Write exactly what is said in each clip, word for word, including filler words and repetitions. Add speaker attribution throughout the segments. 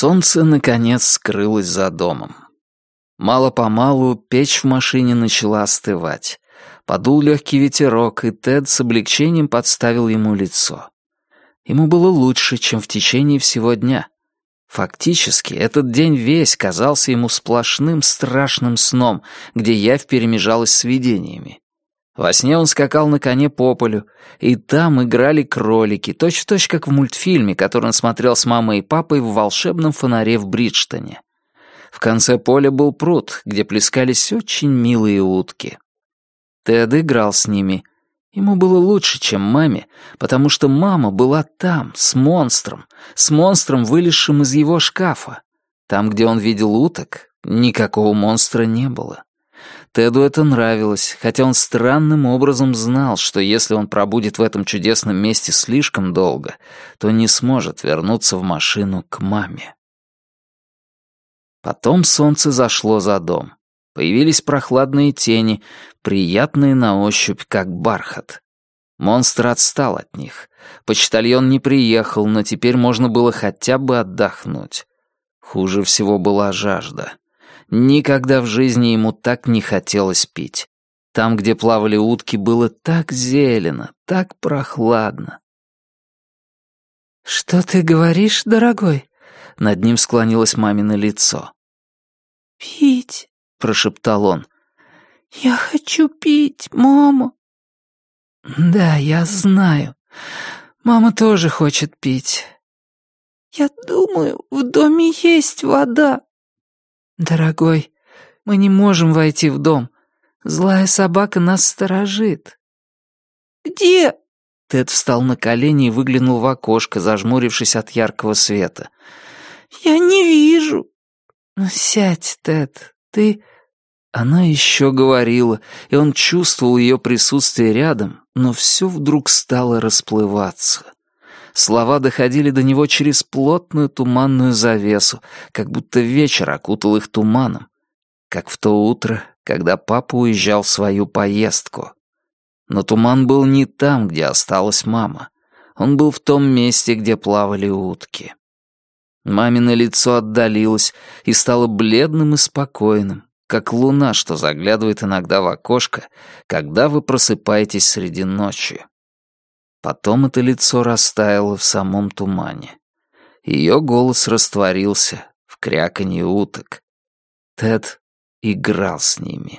Speaker 1: Солнце, наконец, скрылось за домом. Мало-помалу печь в машине начала остывать. Подул легкий ветерок, и Тед с облегчением подставил ему лицо. Ему было лучше, чем в течение всего дня. Фактически, этот день весь казался ему сплошным страшным сном, где явь перемежалась с видениями. Во сне он скакал на коне по полю, и там играли кролики, точь-в-точь как в мультфильме, который он смотрел с мамой и папой в волшебном фонаре в Бриджтоне. В конце поля был пруд, где плескались очень милые утки. Тед играл с ними. Ему было лучше, чем маме, потому что мама была там, с монстром, с монстром, вылезшим из его шкафа. Там, где он видел уток, никакого монстра не было. Теду это нравилось, хотя он странным образом знал, что если он пробудет в этом чудесном месте слишком долго, то не сможет вернуться в машину к маме. Потом солнце зашло за дом. Появились прохладные тени, приятные на ощупь, как бархат. Монстр отстал от них. Почтальон не приехал, но теперь можно было хотя бы отдохнуть. Хуже всего была жажда. Никогда в жизни ему так не хотелось пить. Там, где плавали утки, было так зелено, так прохладно. «Что ты говоришь, дорогой?» Над ним склонилось мамино лицо.
Speaker 2: «Пить», —
Speaker 1: прошептал он.
Speaker 2: «Я хочу пить, мама».
Speaker 1: «Да, я знаю. Мама тоже хочет пить».
Speaker 2: «Я думаю, в доме есть вода».
Speaker 1: «Дорогой, мы не можем войти в дом. Злая собака нас сторожит».
Speaker 2: «Где?»
Speaker 1: Тед встал на колени и выглянул в окошко, зажмурившись от яркого света.
Speaker 2: «Я не вижу».
Speaker 1: «Сядь, Тед, ты...» Она еще говорила, и он чувствовал ее присутствие рядом, но все вдруг стало расплываться. Слова доходили до него через плотную туманную завесу, как будто вечер окутал их туманом, как в то утро, когда папа уезжал в свою поездку. Но туман был не там, где осталась мама. Он был в том месте, где плавали утки. Мамино лицо отдалилось и стало бледным и спокойным, как луна, что заглядывает иногда в окошко, когда вы просыпаетесь среди ночи. Потом это лицо растаяло в самом тумане. Ее голос растворился в кряканье уток. Тед играл с ними.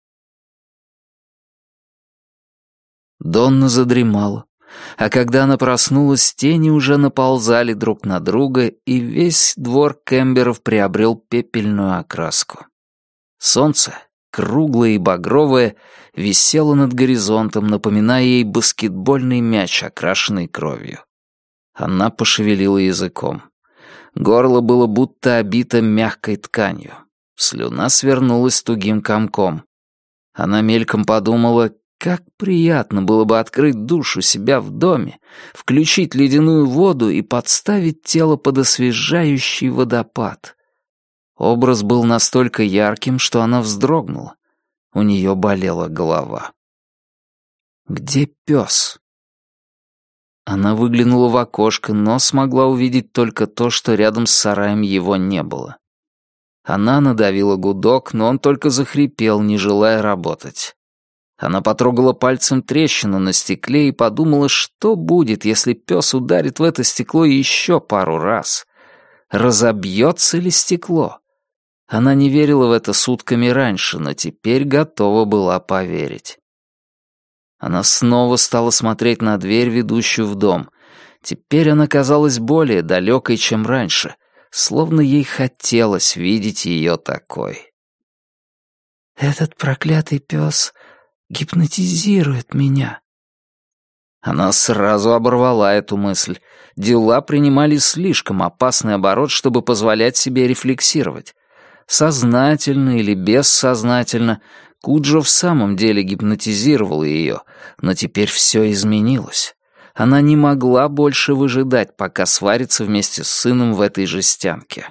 Speaker 1: Донна задремала, а когда она проснулась, тени уже наползали друг на друга, и весь двор Кэмберов приобрел пепельную окраску. Солнце, круглое и багровое, висело над горизонтом, напоминая ей баскетбольный мяч, окрашенный кровью. Она пошевелила языком. Горло было будто обито мягкой тканью. Слюна свернулась тугим комком. Она мельком подумала, как приятно было бы открыть душ у себя в доме, включить ледяную воду и подставить тело под освежающий водопад. Образ был настолько ярким, что она вздрогнула. У нее болела голова. «Где пес?» Она выглянула в окошко, но смогла увидеть только то, что рядом с сараем его не было. Она надавила гудок, но он только захрипел, не желая работать. Она потрогала пальцем трещину на стекле и подумала, что будет, если пес ударит в это стекло еще пару раз. Разобьется ли стекло? Она не верила в это сутками раньше, но теперь готова была поверить. Она снова стала смотреть на дверь, ведущую в дом. Теперь она казалась более далекой, чем раньше, словно ей хотелось видеть ее такой. «Этот проклятый пес гипнотизирует меня». Она сразу оборвала эту мысль. Дела принимали слишком опасный оборот, чтобы позволять себе рефлексировать. Сознательно или бессознательно, Куджо в самом деле гипнотизировал ее, но теперь все изменилось. Она не могла больше выжидать, пока сварится вместе с сыном в этой жестянке.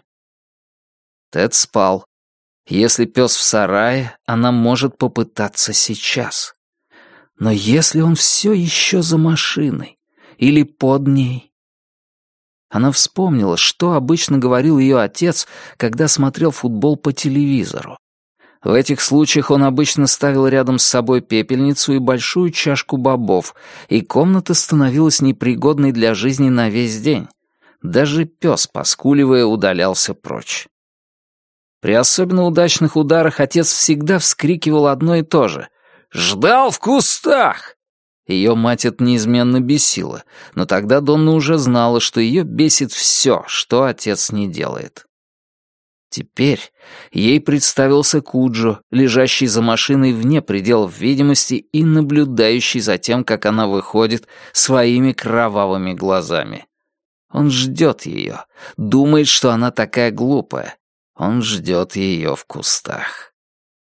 Speaker 1: Тед спал. Если пес в сарае, она может попытаться сейчас. Но если он все еще за машиной или под ней? Она вспомнила, что обычно говорил ее отец, когда смотрел футбол по телевизору. В этих случаях он обычно ставил рядом с собой пепельницу и большую чашку бобов, и комната становилась непригодной для жизни на весь день. Даже пес, поскуливая, удалялся прочь. При особенно удачных ударах отец всегда вскрикивал одно и то же: «Ждал в кустах!» Ее мать это неизменно бесило, но тогда Донна уже знала, что ее бесит все, что отец не делает. Теперь ей представился Куджо, лежащий за машиной вне пределов видимости и наблюдающий за тем, как она выходит своими кровавыми глазами. Он ждет ее, думает, что она такая глупая. Он ждет ее в кустах.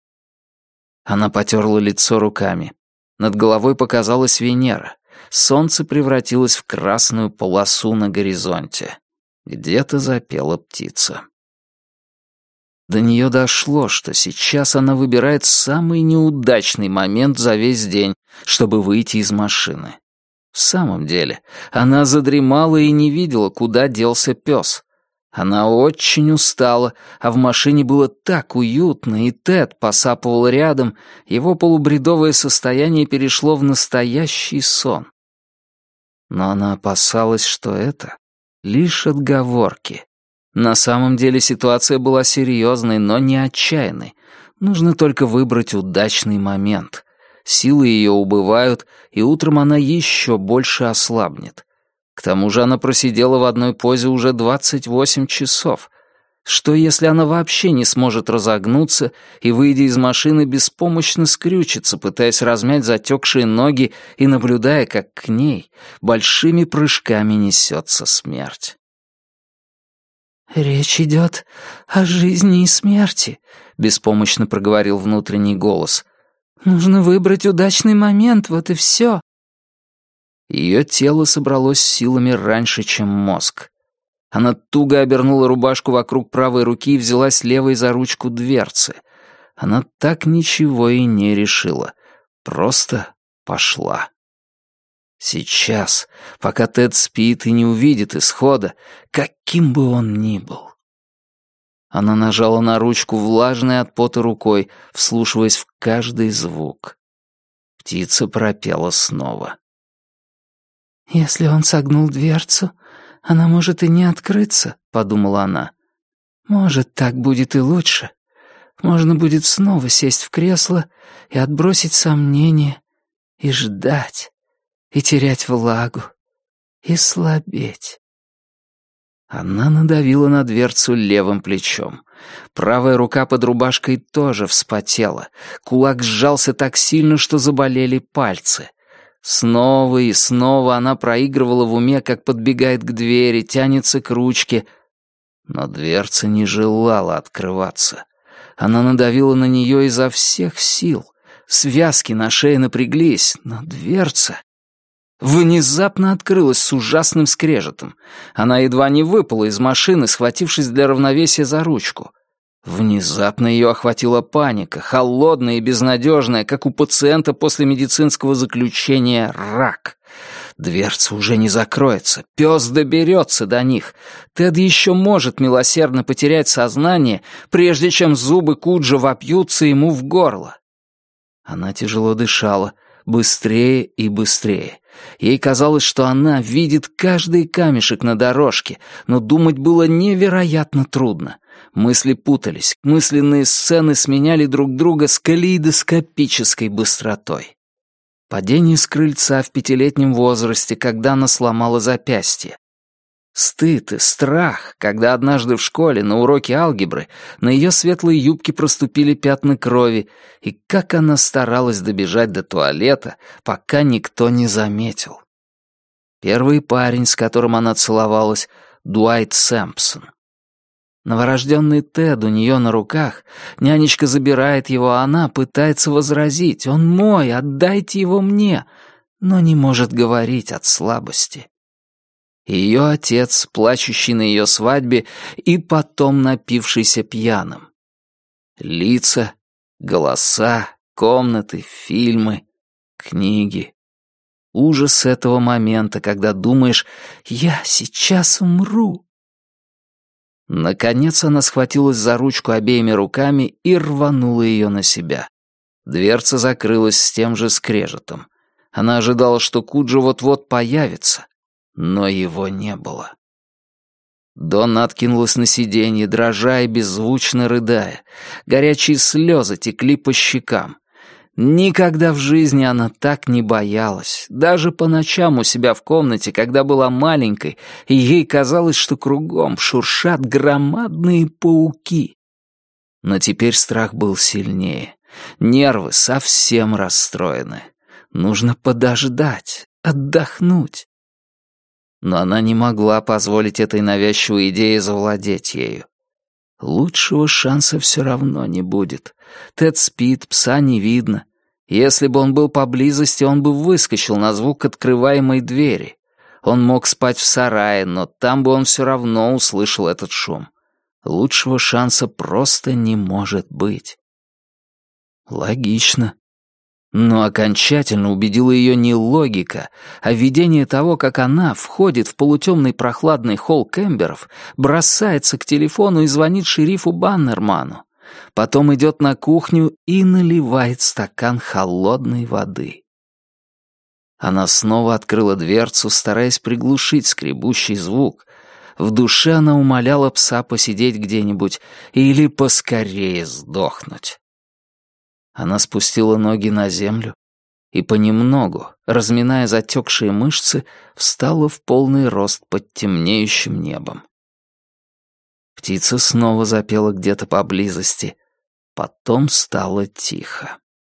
Speaker 1: Она потерла лицо руками. Над головой показалась Венера. Солнце превратилось в красную полосу на горизонте. Где-то запела птица. До нее дошло, что сейчас она выбирает самый неудачный момент за весь день, чтобы выйти из машины. В самом деле, она задремала и не видела, куда делся пес. Она очень устала, а в машине было так уютно, и Тед посапывал рядом, его полубредовое состояние перешло в настоящий сон. Но она опасалась, что это лишь отговорки. На самом деле ситуация была серьезной, но не отчаянной. Нужно только выбрать удачный момент. Силы ее убывают, и утром она еще больше ослабнет. К тому же она просидела в одной позе уже двадцать восемь часов. Что, если она вообще не сможет разогнуться и, выйдя из машины, беспомощно скрючится, пытаясь размять затекшие ноги и наблюдая, как к ней большими прыжками несется смерть?
Speaker 2: «Речь идет о жизни и смерти», — беспомощно проговорил внутренний голос. «Нужно выбрать удачный момент, вот и все».
Speaker 1: Ее тело собралось силами раньше, чем мозг. Она туго обернула рубашку вокруг правой руки и взялась левой за ручку дверцы. Она так ничего и не решила. Просто пошла. Сейчас, пока Тед спит и не увидит исхода, каким бы он ни был. Она нажала на ручку влажной от пота рукой, вслушиваясь в каждый звук. Птица пропела снова.
Speaker 2: «Если он согнул дверцу, она может и не открыться», — подумала она. «Может, так будет и лучше. Можно будет снова сесть в кресло и отбросить сомнения, и ждать, и терять влагу, и слабеть».
Speaker 1: Она надавила на дверцу левым плечом. Правая рука под рубашкой тоже вспотела. Кулак сжался так сильно, что заболели пальцы. Снова и снова она проигрывала в уме, как подбегает к двери, тянется к ручке. Но дверца не желала открываться. Она надавила на нее изо всех сил. Связки на шее напряглись, но дверца внезапно открылась с ужасным скрежетом. Она едва не выпала из машины, схватившись для равновесия за ручку. Внезапно ее охватила паника, холодная и безнадежная, как у пациента после медицинского заключения рак. Дверца уже не закроется, пес доберется до них. Тед еще может милосердно потерять сознание, прежде чем зубы Куджо вопьются ему в горло. Она тяжело дышала, быстрее и быстрее. Ей казалось, что она видит каждый камешек на дорожке, но думать было невероятно трудно. Мысли путались, мысленные сцены сменяли друг друга с калейдоскопической быстротой. Падение с крыльца в пятилетнем возрасте, когда она сломала запястье. Стыд и страх, когда однажды в школе на уроке алгебры на ее светлой юбке проступили пятна крови, и как она старалась добежать до туалета, пока никто не заметил. Первый парень, с которым она целовалась, Дуайт Сэмпсон. Новорожденный Тед у нее на руках, нянечка забирает его, а она пытается возразить: «Он мой, отдайте его мне», но не может говорить от слабости. Ее отец, плачущий на ее свадьбе и потом напившийся пьяным. Лица, голоса, комнаты, фильмы, книги. Ужас этого момента, когда думаешь «я сейчас умру». Наконец она схватилась за ручку обеими руками и рванула ее на себя. Дверца закрылась с тем же скрежетом. Она ожидала, что Куджо вот-вот появится, но его не было. Донна откинулась на сиденье, дрожа и беззвучно рыдая. Горячие слезы текли по щекам. Никогда в жизни она так не боялась. Даже по ночам у себя в комнате, когда была маленькой, и ей казалось, что кругом шуршат громадные пауки. Но теперь страх был сильнее. Нервы совсем расстроены. Нужно подождать, отдохнуть. Но она не могла позволить этой навязчивой идее завладеть ею. Лучшего шанса все равно не будет. Тед спит, пса не видно. Если бы он был поблизости, он бы выскочил на звук открываемой двери. Он мог спать в сарае, но там бы он все равно услышал этот шум. Лучшего шанса просто не может быть. Логично. Но окончательно убедила ее не логика, а видение того, как она входит в полутемный прохладный холл Кэмберов, бросается к телефону и звонит шерифу Баннерману. Потом идет на кухню и наливает стакан холодной воды. Она снова открыла дверцу, стараясь приглушить скребущий звук. В душе она умоляла пса посидеть где-нибудь или поскорее сдохнуть. Она спустила ноги на землю и понемногу, разминая затекшие мышцы, встала в полный рост под темнеющим небом. Птица снова запела где-то поблизости. Потом стало тихо.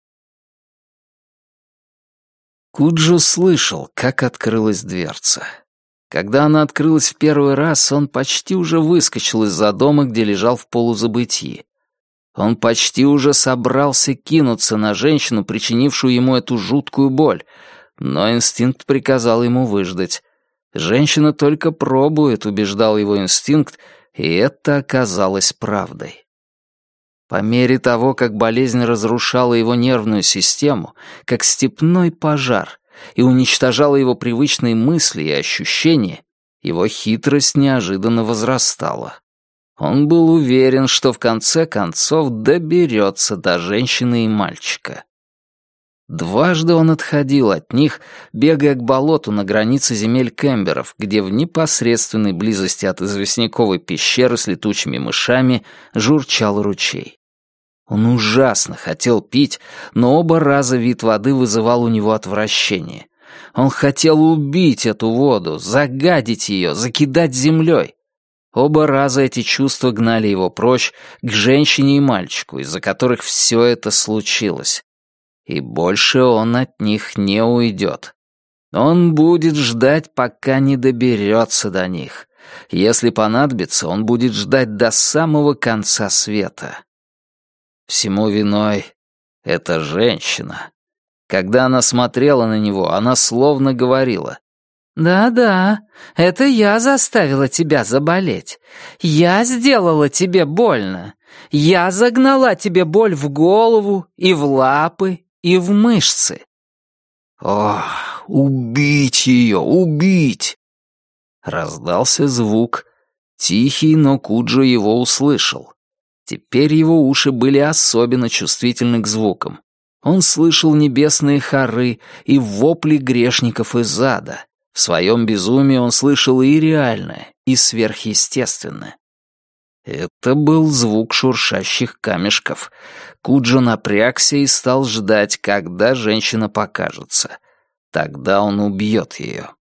Speaker 1: Куджо слышал, как открылась дверца. Когда она открылась в первый раз, он почти уже выскочил из-за дома, где лежал в полузабытии. Он почти уже собрался кинуться на женщину, причинившую ему эту жуткую боль, но инстинкт приказал ему выждать. Женщина только пробует, убеждал его инстинкт, и это оказалось правдой. По мере того, как болезнь разрушала его нервную систему, как степной пожар, и уничтожала его привычные мысли и ощущения, его хитрость неожиданно возрастала. Он был уверен, что в конце концов доберется до женщины и мальчика. Дважды он отходил от них, бегая к болоту на границе земель Кэмберов, где в непосредственной близости от известняковой пещеры с летучими мышами журчал ручей. Он ужасно хотел пить, но оба раза вид воды вызывал у него отвращение. Он хотел убить эту воду, загадить ее, закидать землей. Оба раза эти чувства гнали его прочь к женщине и мальчику, из-за которых все это случилось. И больше он от них не уйдет. Он будет ждать, пока не доберется до них. Если понадобится, он будет ждать до самого конца света. Всему виной эта женщина. Когда она смотрела на него, она словно говорила: «Да-да, это я заставила тебя заболеть. Я сделала тебе больно. Я загнала тебе боль в голову и в лапы, и в мышцы». Ох, убить ее, убить! Раздался звук. Тихий, но Куджо его услышал. Теперь его уши были особенно чувствительны к звукам. Он слышал небесные хоры и вопли грешников из ада. В своем безумии он слышал и реальное, и сверхъестественное. Это был звук шуршащих камешков. Куджо напрягся и стал ждать, когда женщина покажется. Тогда он убьет ее.